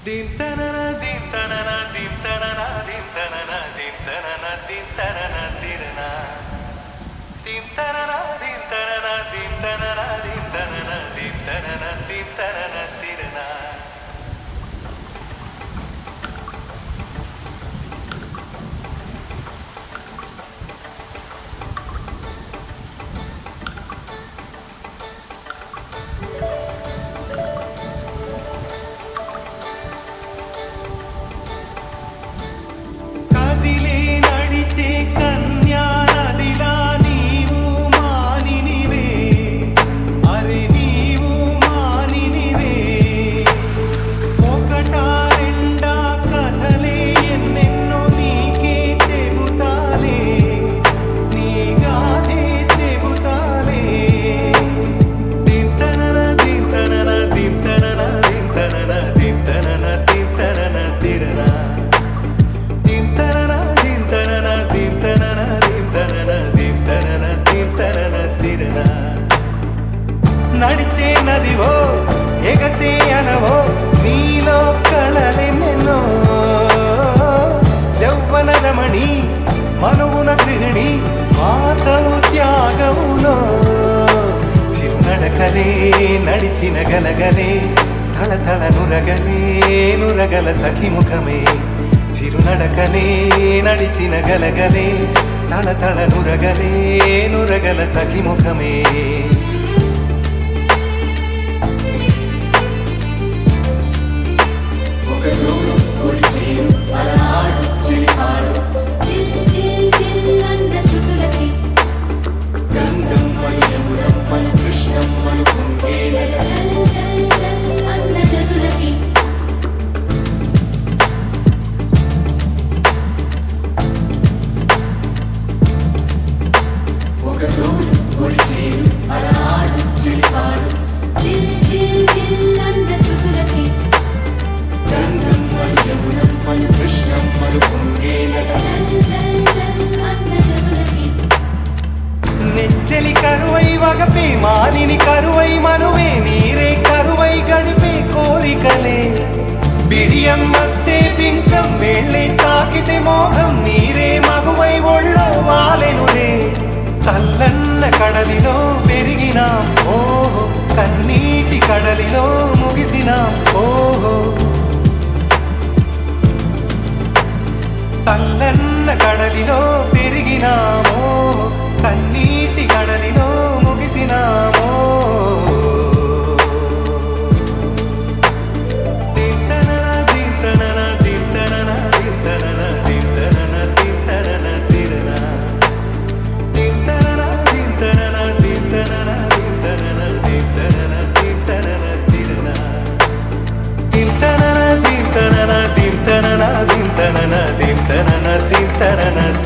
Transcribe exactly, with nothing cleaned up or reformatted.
dim tanana dim tanana dim tanana dim tanana dim tanana dim tanana tirana dim tanana dim tanana dim tanana dim tanana dim tanana dim tanana tirana నడిచే నదివో ఎగసే అనవో నీలో కళలెన్నెన్నో జౌవన రమణి మనువున గృహిణి మాతవు త్యాగములో చిరునడకలే నడిచిన గలగలే తళతళ నురగలే నురగల సఖిముఖమే చిరునడకలే నడిచిన గలగలే తళతళ నురగలే నురగల సఖిముఖమే నెచ్చలి కరువై వగపే మాలిని కరువై మనువే నీరే కరువై గడిపే కోరికలే బిడియం వస్తే పింకం వేళ్ళే తాకితే మోహం నీరే మగువై ఒళ్ళో వాలెనులే తల్లన్న కడలిలో పెరిగినా ఓహో కన్నీటి కడలిలో ముగిసినా ఓహో తల్లన్న కడలిలో పెరిగినామో కన్నీటి కడలిలో ముగిసినామో దింతనన దింతనన దింతనన దింతనన దింతనన దింతనన తిరన దింతనన దింతనన దింతనన దింతనన దింతనన దింతనన తిరన దింతనన దింతనన దింతనన దింతనన దింతనన దింతనన